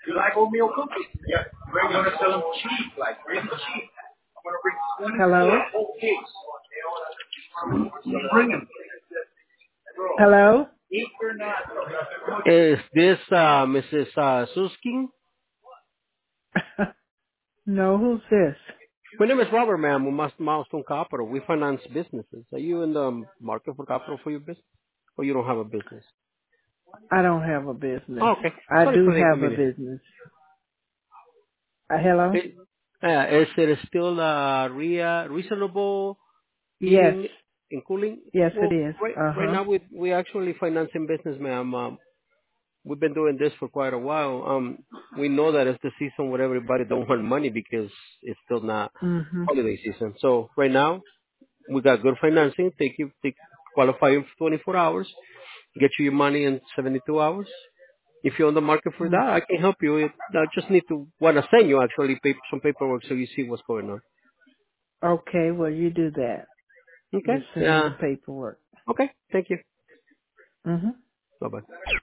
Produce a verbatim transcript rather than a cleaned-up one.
You like oatmeal cookies? Yeah. We're going to sell them cheap, like really cheap. I'm going to bring Hello? twenty-four whole cakes. Bring them. Hello? Eat or not. Is this uh, Missus Uh, Suskin? No, who's this? My name is Robert, ma'am. We must Milestone Capital. We finance businesses. Are you in the market for capital for your business, or you don't have a business? I don't have a business. Oh, okay. I Sorry do for the have a inconvenience. business. Uh, hello? It, uh, is it still uh, rea- reasonable Yes. heating and cooling? Yes, it Well, is. right, right Uh-huh. now we we actually financing business, ma'am. Um, we've been doing this for quite a while. Um, we know that it's the season where everybody don't want money because it's still not Mm-hmm. holiday season. So right now we got good financing. Take you, take qualify you for twenty-four hours, get you your money in seventy-two hours. If you're on the market for Mm. that, I can help you. I just need to want to send you actually pap- some paperwork so you see what's going on. Okay, well, you do that. Okay. Just send me Yeah. the paperwork. Okay. Thank you. Mm-hmm. Bye bye.